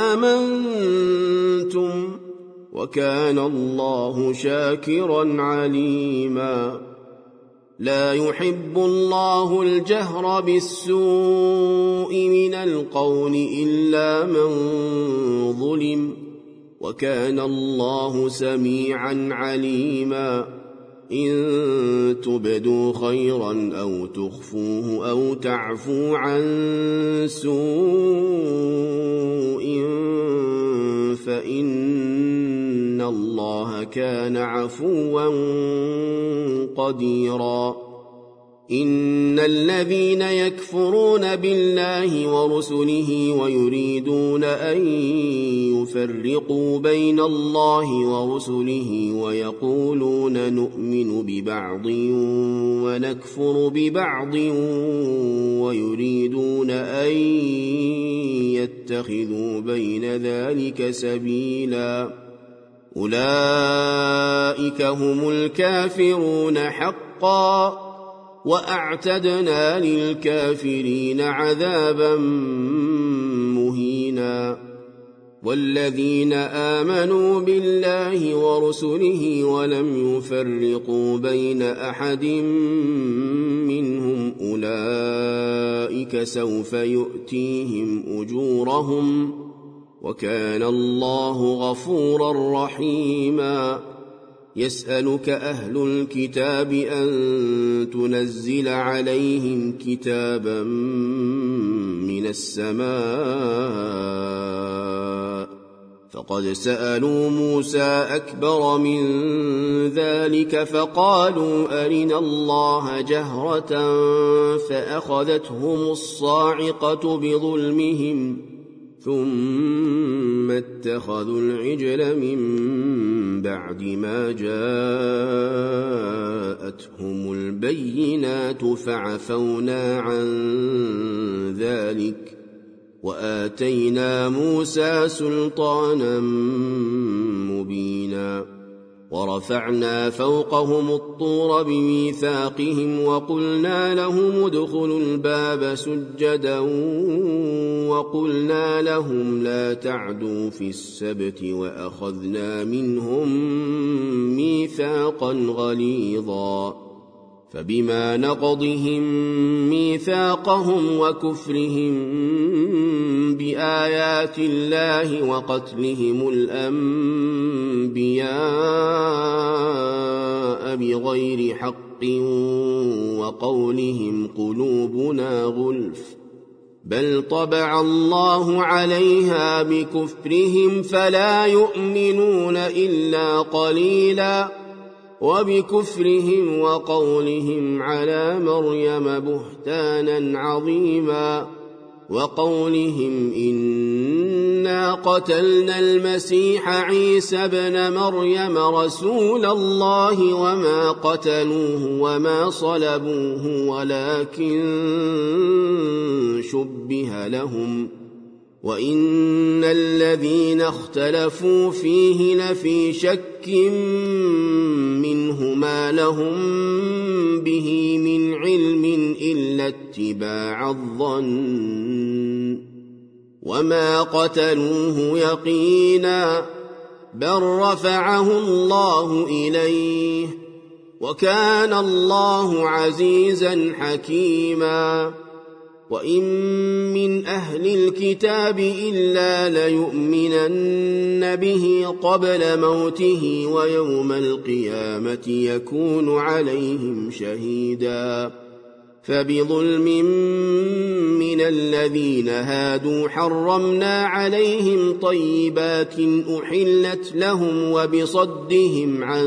وآمنتم وكان الله شاكرا عليما لا يحب الله الجهر بالسوء من القول إلا من ظلم وكان الله سميعا عليما إن تبدوا خيرا أو تخفوه أو تعفوا عن سوء فإن الله كان عفوا قديرا إن الذين يكفرون بالله ورسله ويريدون أن يفرقوا بين الله ورسله ويقولون نؤمن ببعض ونكفر ببعض ويريدون أن يتخذوا بين ذلك سبيلا أولئك هم الكافرون حقا وأعتدنا للكافرين عذابا مهينا والذين آمنوا بالله ورسله ولم يفرقوا بين أحد منهم أولئك سوف يؤتيهم أجورهم وكان الله غفورا رحيما يسألك أهل الكتاب أن تنزل عليهم كتابا من السماء فقد سألوا موسى أكبر من ذلك فقالوا أرنا الله جهرة فأخذتهم الصاعقة بظلمهم ثم اتخذوا العجل من بعد ما جاءتهم البينات فعفونا عن ذلك وآتينا موسى سلطانا مبينا ورفعنا فوقهم الطور بميثاقهم وقلنا لهم ادخلوا الباب سجدا وقلنا لهم لا تعدوا في السبت وأخذنا منهم ميثاقا غليظا فبما نقضهم ميثاقهم وكفرهم بآيات الله وقتلهم الأنبياء بغير حق وقولهم قلوبنا غلف بل طبع الله عليها بكفرهم فلا يؤمنون إلا قليلا وبكفرهم وقولهم على مريم بهتانا عظيما وقولهم إنا قتلنا المسيح عيسى ابن مريم رسول الله وما قتلوه وما صلبوه ولكن شبه لهم وإن الذين اختلفوا فيه لفي شك منه ما لهم به من علم إلا اتباع الظن وما قتلوه يقينا بل رفعه الله إليه وكان الله عزيزا حكيما وإن من أهل الكتاب إلا ليؤمنن به قبل موته ويوم القيامة يكون عليهم شهيدا فبظلم من الذين هادوا حرمنا عليهم طيبات أحلت لهم وبصدهم عن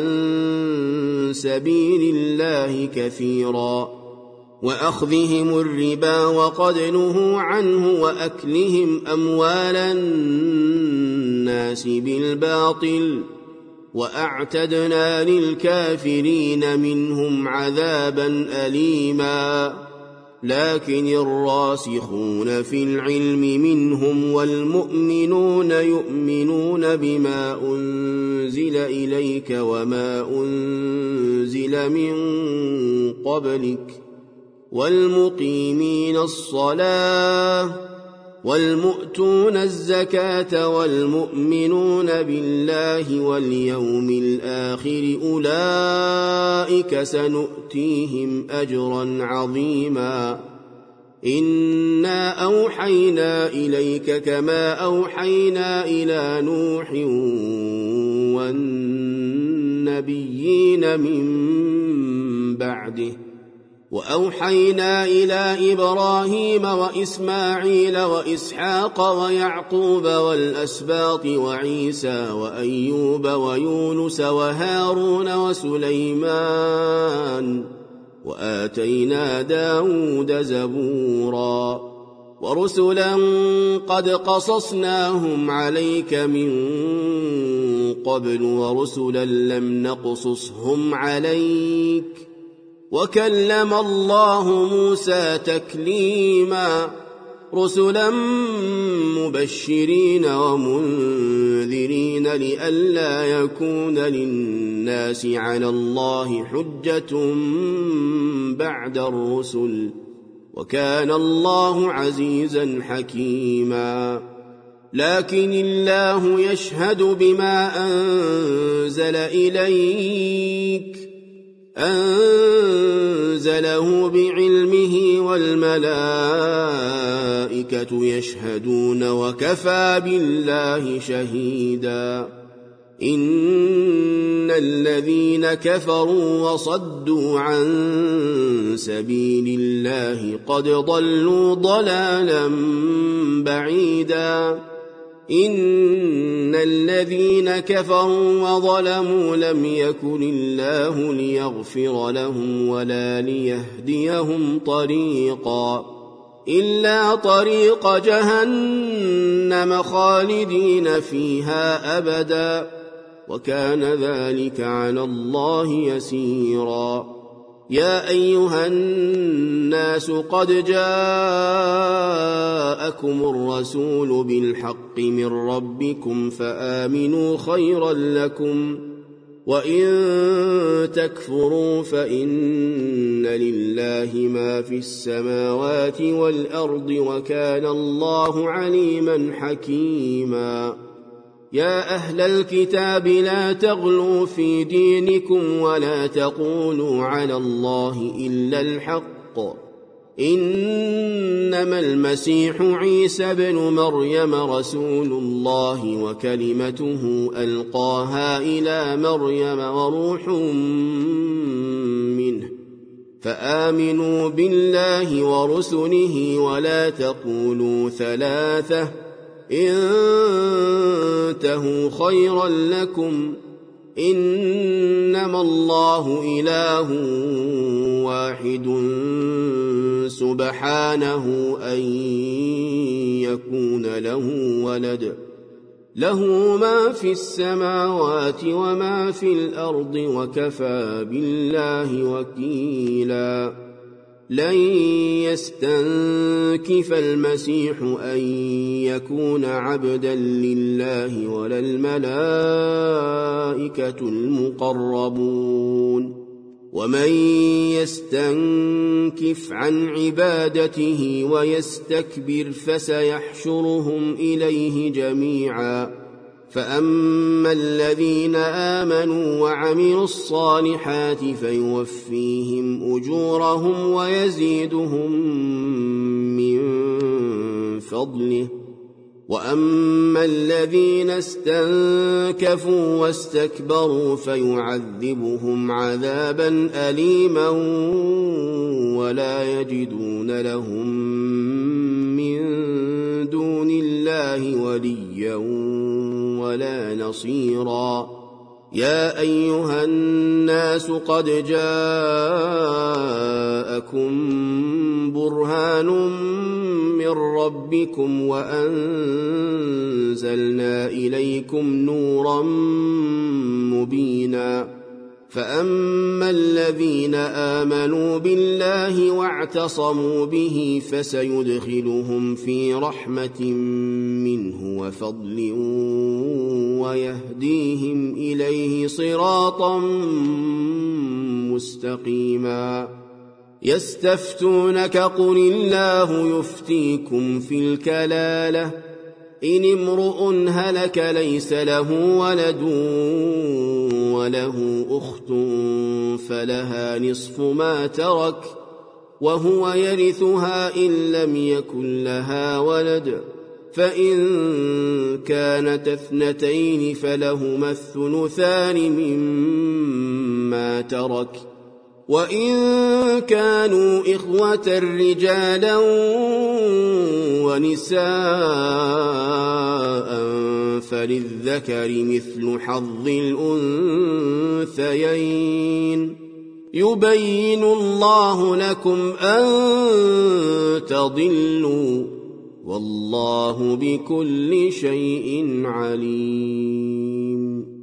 سبيل الله كثيرا وأخذهم الربا وقد نهوا عنه وأكلهم أموال الناس بالباطل وأعتدنا للكافرين منهم عذابا أليما لكن الراسخون في العلم منهم والمؤمنون يؤمنون بما أنزل إليك وما أنزل من قبلك والمقيمين الصلاة والمؤتون الزكاة والمؤمنون بالله واليوم الآخر أولئك سنؤتيهم أجرا عظيما إنا أوحينا إليك كما أوحينا إلى نوح والنبيين من بعده وأوحينا إلى إبراهيم وإسماعيل وإسحاق ويعقوب والأسباط وعيسى وأيوب ويونس وهارون وسليمان وآتينا داود زبورا ورسلا قد قصصناهم عليك من قبل ورسلا لم نقصصهم عليك وكلم الله موسى تكليما رسلا مبشرين ومنذرين لئلا يكون للناس على الله حجة بعد الرسل وكان الله عزيزا حكيما لكن الله يشهد بما أنزل إليك أنزله بعلمه والملائكة يشهدون وكفى بالله شهيدا إن الذين كفروا وصدوا عن سبيل الله قد ضلوا ضلالا بعيدا إن الذين كفروا وظلموا لم يكن الله ليغفر لهم ولا ليهديهم طريقا إلا طريق جهنم خالدين فيها أبدا وكان ذلك على الله يسيرا يا أيها الناس قد جاءكم الرسول بالحق من ربكم فآمنوا خيرا لكم وإن تكفروا فإن لله ما في السماوات والأرض وكان الله عليما حكيما يا أهل الكتاب لا تغلوا في دينكم ولا تقولوا على الله إلا الحق إنما المسيح عيسى بن مريم رسول الله وكلمته ألقاها إلى مريم وروح منه فآمنوا بالله ورسله ولا تقولوا ثلاثة انتهوا خيرا لكم إنما الله إله واحد سبحانه أن يكون له ولد له ما في السماوات وما في الأرض وكفى بالله وكيلا لن يستنكف المسيح أن يكون عبدا لله ولا الملائكة المقربون ومن يستنكف عن عبادته ويستكبر فسيحشرهم إليه جميعا فأما الذين آمنوا وعملوا الصالحات فيوفيهم أجورهم ويزيدهم من فضله وأما الذين استنكفوا واستكبروا فيعذبهم عذابا أليما ولا يجدون لهم من دون الله وليا ولا نصيرا يا أيها الناس قد جاءكم برهان من ربكم وأنزلنا إليكم نورا مبينا فأما الذين آمنوا بالله واعتصموا به فسيدخلهم في رحمة منه وفضل ويهديهم إليه صراطا مستقيما يستفتونك قل الله يفتيكم في الكلالة إن امرؤ هلك ليس له ولد وله أخت فلها نصف ما ترك وهو يرثها إن لم يكن لها ولد فإن كانت اثنتين فلهما الثلثان مما ترك وإن كانوا إخوة رجالا ونساء فللذكر مثل حظ الأنثيين يبين الله لكم أن تضلوا والله بكل شيء عليم